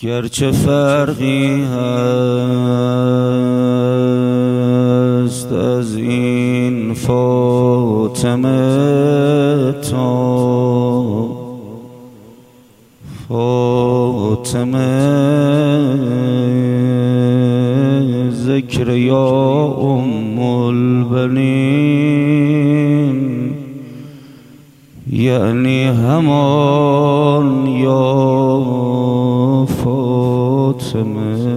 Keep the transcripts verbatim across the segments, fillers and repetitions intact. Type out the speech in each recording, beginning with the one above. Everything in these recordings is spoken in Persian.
گرچه فرقی هست از این فاطمه تا فاطمه، ذکر یا ام البنین یعنی همان یا فاطمه.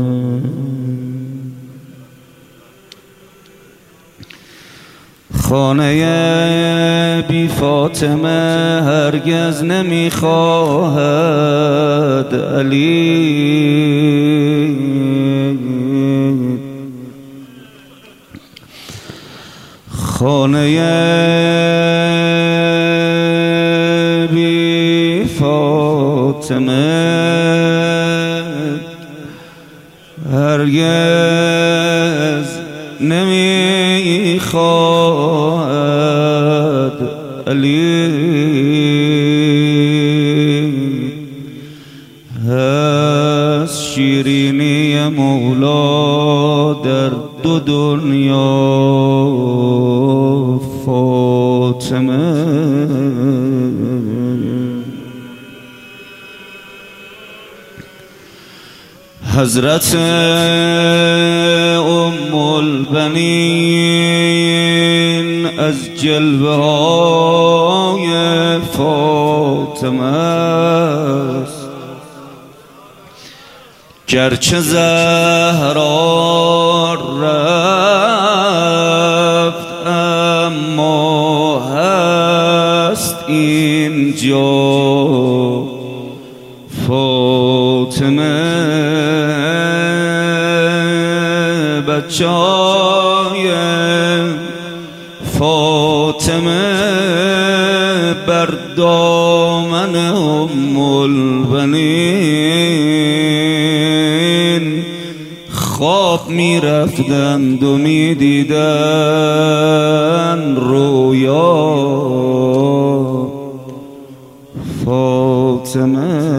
خانه بی فاطمه هرگز نمیخواهد علی، خانه بی فاطمه هرگز نمیخواهد علی. هست شیرینی مولا در دو دنیا فاطمه، حضرت ام البنین از جلوه های فاطمه است. گرچه زهرا رفت اما هست اینجا فاطمه، بچه‌های فاطمه بر دامن ام البنین خواب می رفتند و می دیدن رویا فاطمه.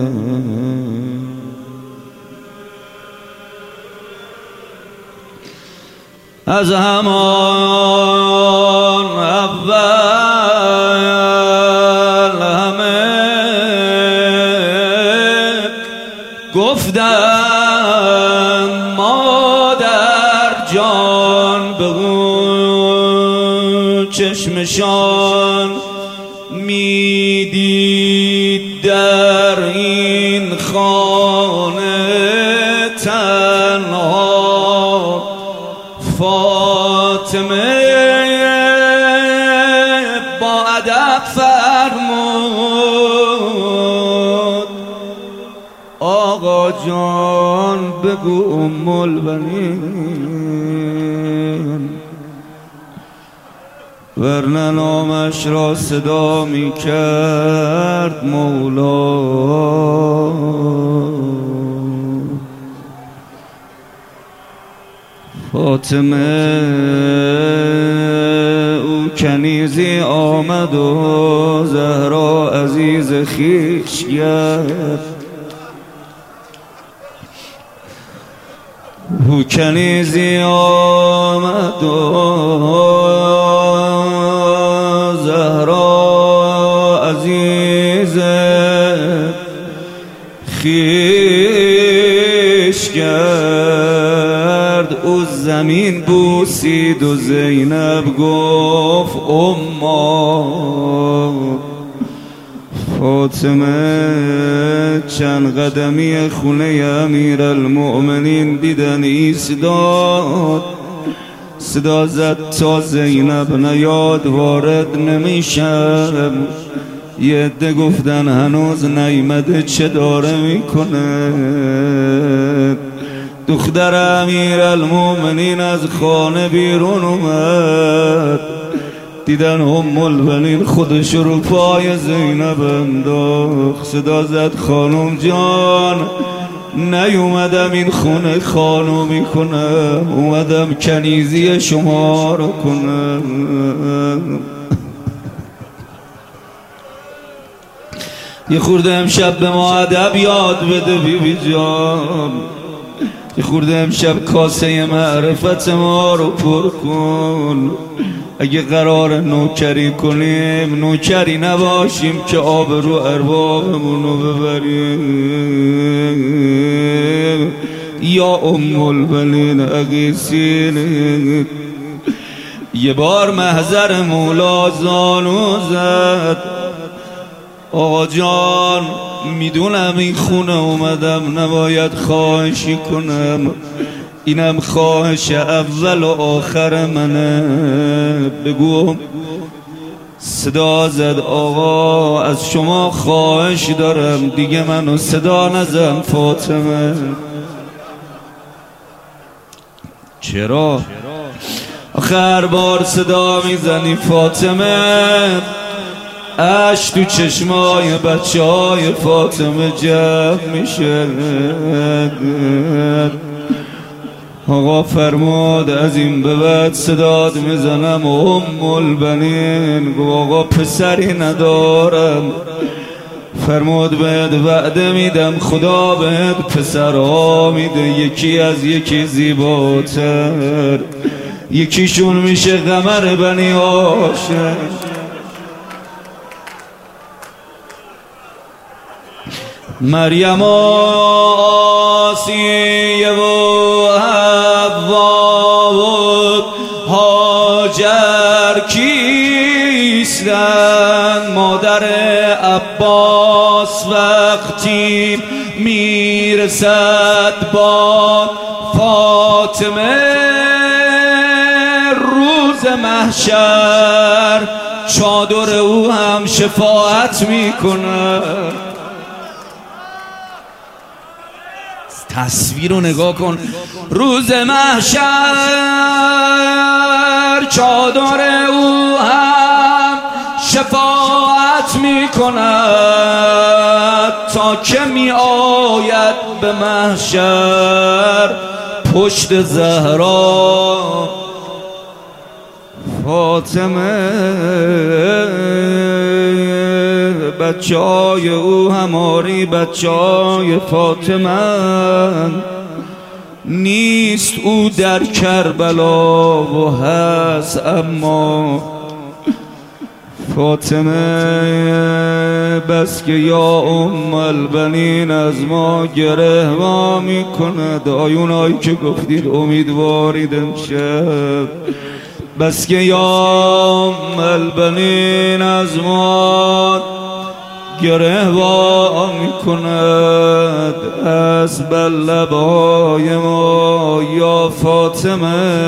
از همان اول همه گفتند مادر جان، بگو چشمشان میدید در این خانه تنها فاطمه. با ادب فرمود آقا جان بگو ام البنین، ورنه نامش را صدا می کرد مولا. فاطمه او کنیزی آمد و زهرا عزیز خویش گرفت. او کنیزی آمد و زهرا عزیز خویش کرد. او زمین بوسید و زینب گفت اما. فاطمه چند قدمی خونه امیر المؤمنین دیدن ایستاد، صدا زد تا زینب نیاد وارد نمیشم. یه عده گفتن هنوز نیامده چه داره میکنه. دختر امیر المؤمنین از خانه بیرون اومد، دیدن ام البنین خودش رو پای زینب انداخت. صدا زد خانم جان نیومدم این خونه خانومی کنم، اومدم کنیزی شما رو کنم. یه خورده امشب به ما ادب یاد بده بی بی جان، یه خورده امشب کاسه معرفت ما رو پر کن. اگه قرار نوکری کنیم نوکری نباشیم که آبرو اربابمون رو ببریم. یا ام البنین اغیثین. یه بار محضر مولا زانو زد، آقا جان میدونم این خونه اومدم نباید خواهشی کنم، اینم خواهش اول و آخر منه. بگو. صدا زد آقا از شما خواهش دارم دیگه منو صدا نزن فاطمه. چرا؟ آخر بار صدا میزنی فاطمه اش تو چشمای بچه های فاطمه جمع میشه. آقا فرمود از این به بعد صداد میزنم ام البنین. گو آقا پسری ندارم. فرمود بهت وعده میدم خدا بهت پسرها میده، یکی از یکی زیباتر، یکیشون میشه قمر بنی هاشم. مریم و آسیه و حوا و هاجر کیستن؟ مادر عباس وقتی میرسد با فاطمه روز محشر چادر او هم شفاعت میکنه. تصویر رو نگاه کن. روز محشر چادر او هم شفاعت می کند تا که می آید به محشر پشت زهرا فاطمه. بچه های او هماری بچه های فاطمه نیست، او در کربلا و هست اما فاطمه. بس که یا ام البنین از ما گره وا می کند. آیونایی که گفتید امیدوارید امشب. بس که یا ام البنین از ما گره وا می کند از بر لبهای ما یا فاطمه.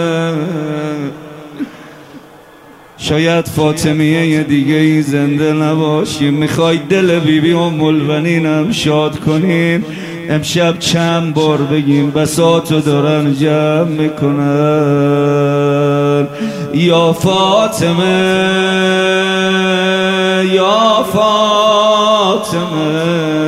شاید فاطمیه دیگه ای زنده نباشیم. میخواید دل بیبی ام البنینم شاد کنین امشب چند بار بگیم بساطو دارن جمع میکنن. یا فاطمه یا فاطمه.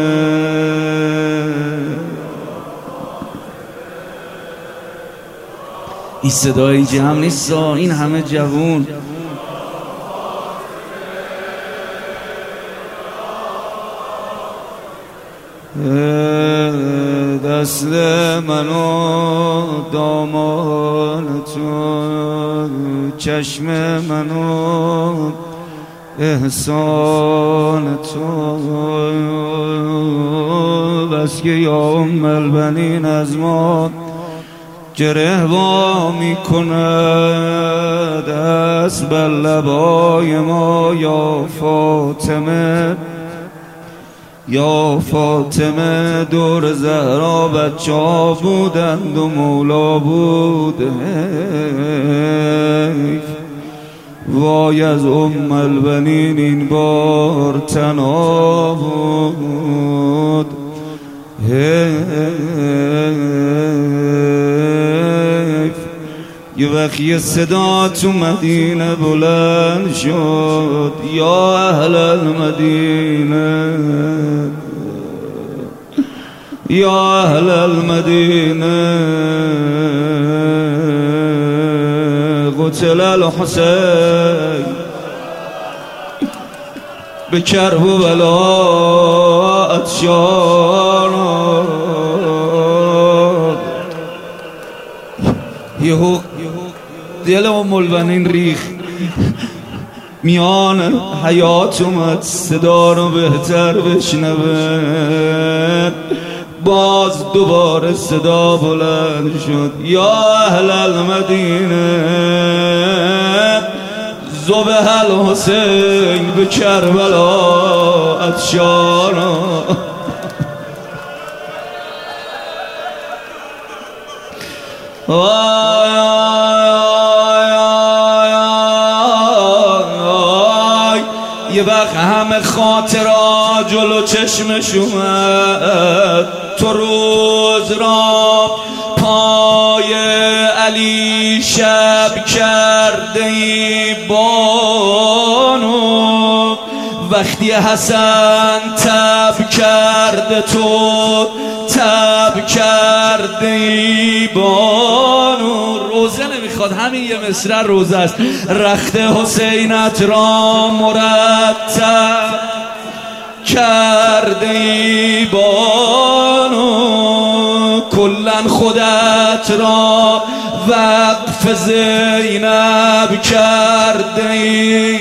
این صدای جمع نیست، این همه جوون. دست منو دامان تو، چشم منو احسان تو. بس که یا ام البنین از ما گره وا می کند از بر لبای ما یا فاطمه. یا فاطمه دور زهرا بچه ها بودند و مولا بود. وای از ام البنین این بار تنها بود. یه وقت یه صدا تو مدینه بلند شد یا اهل المدینه یا اهل المدینه قتل الحسین. به کرب و بلات شانم. یهو دل ام البنین ریخ، میان حیات اومد صدا رو بهتر بشنوه. باز دوباره صدا بلند شد یا اهل المدینه ذبح الحسین به کربلا عطشانا. یه وقت همه خاطرات جلو چشمش اومد، تو روز را پای علی شب کرده ای بانو، وقتی حسن تب کرده تو تب کرده ای بانو. روزه نمیخواد، همین یه مصرع روزه است. رخت حسینت را مرتب کرده ای بانو، کلن خودت را وقف زینب کرده ای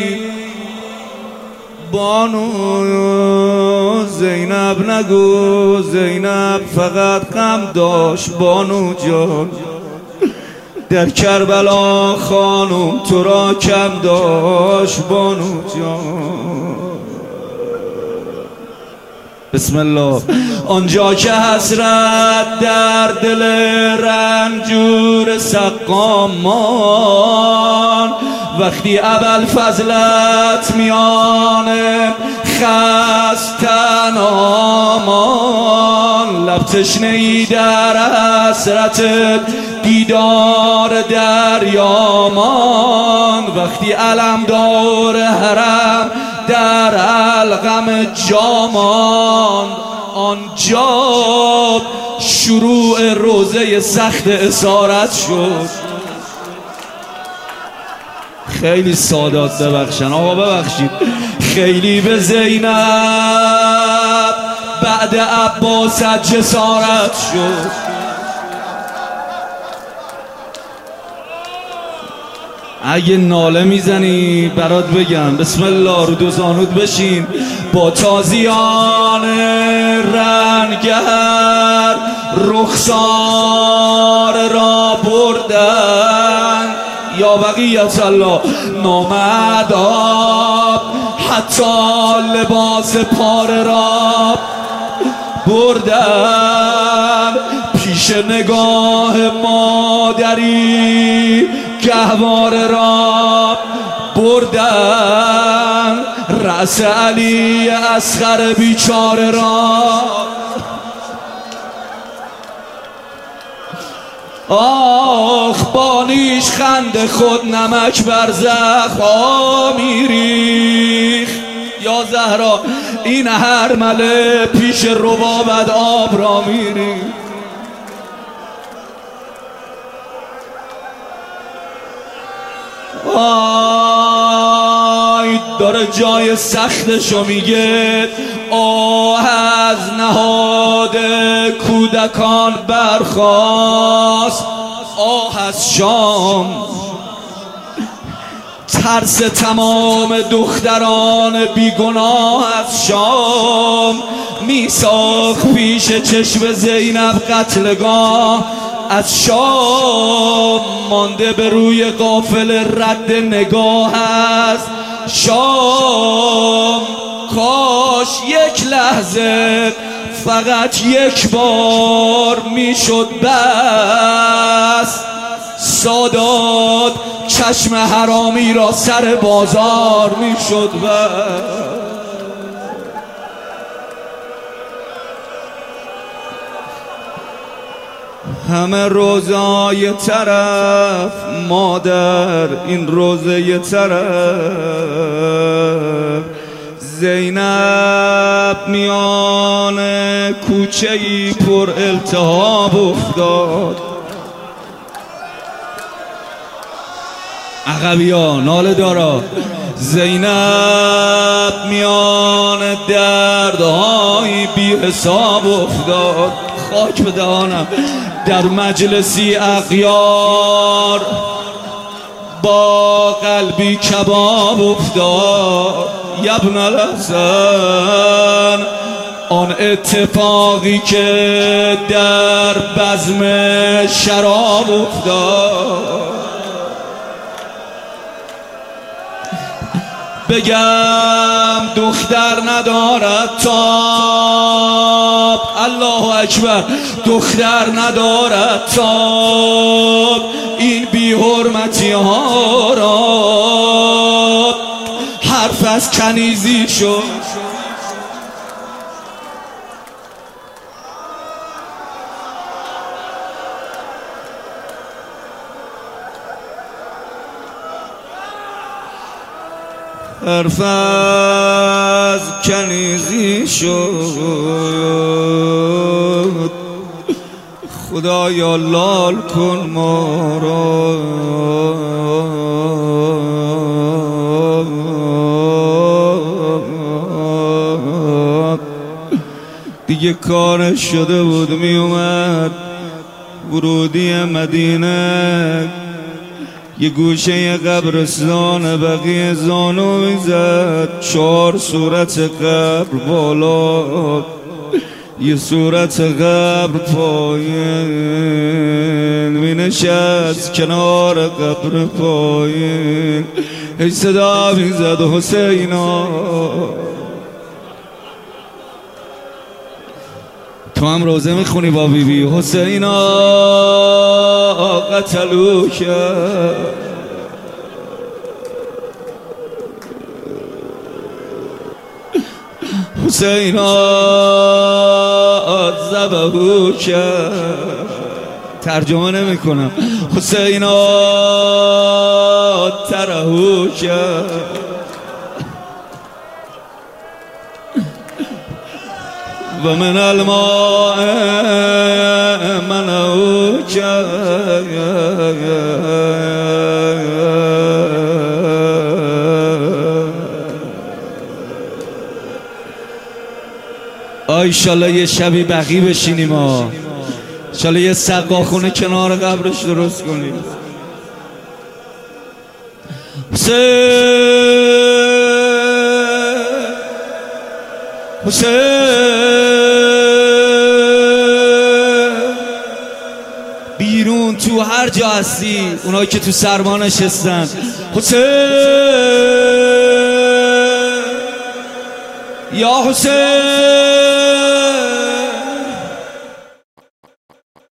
بانو. زینب نگو، زینب فقط غم داشت بانو جان، در کربلا خانم تو را کم داشت بانو جان. بسم الله. آنجا که حسرت در دل رنجور سقامان، وقتی ابوالفضلت میانه خستن آمان، لب تشنه ای در حسرت دیدار دریامان، وقتی علم دور حرم در القم جامان، آنجا شروع روزه سخت اسارت شد. خیلی سادات ببخشن آقا، ببخشید. خیلی به زینب بعد عباس جسارت شد. اگه ناله میزنی برات بگم. بسم الله. رو دو زانود بشین. با تازیان رنگر رخسار را بردن، یا بقیت الله نامد آب، حتی لباس پاره را بردن. پیش نگاه مادری گهواره را بردن، رأس علی اصغر بیچاره را. آخ بانیش خند خود نمک بر زخم میریخ. یا زهرا این هرمله پیش ربابت آب را میریخ. آی داره جای سختشو میگه. آه از نهاد کودکان برخاست، آه از شام ترس تمام دختران بیگناه از شام. میساخت پیش چشم زینب قتلگاه از شام، مانده به روی قافل رد نگاه از شام. کاش یک لحظه فقط یک بار میشد بس، سادات چشم حرامی را سر بازار میشد بس. همه روزا یه طرف، مادر این روزه یه طرف، زینب میان کوچه‌ای پر التهاب افتاد. عقبیا ناله دارا زینب میان دردهای بی حساب افتاد. خاک به دهانم. در مجلسی اغیار با قلبی کباب افتاد. یبن الحسن آن اتفاقی که در بزم شراب افتاد. بگم دختر ندارد تاب، الله اکبر، دختر ندارد تاب این بی حرمتی ها را. حرف از کنیزی شد حرف از کنیزی شد. خدایا لال کن ما را. دیگه کارش شده بود می اومد ورودی مدینه یه گوشه قبرستان بقیه زانو میزد. چهار صورت قبر بالا یه صورت قبر پایین می نشست کنار قبر پایین. هی صدا میزد حسینا تو هم روزه میخونی با بی بی حسینا قتلو کرد. حسینا ذبحو کرد. ترجمه نمی کنم. حسینا ترحو کرد. و من الماء منعو کرد. ایشالله یه شبی بقی بشینیم ها. ایشالله یه سقاخونه کنار قبرش درست کنیم. حسین حسین بیرون تو هر جا هستی اونایی که تو سرما نشستن حسین یا حسین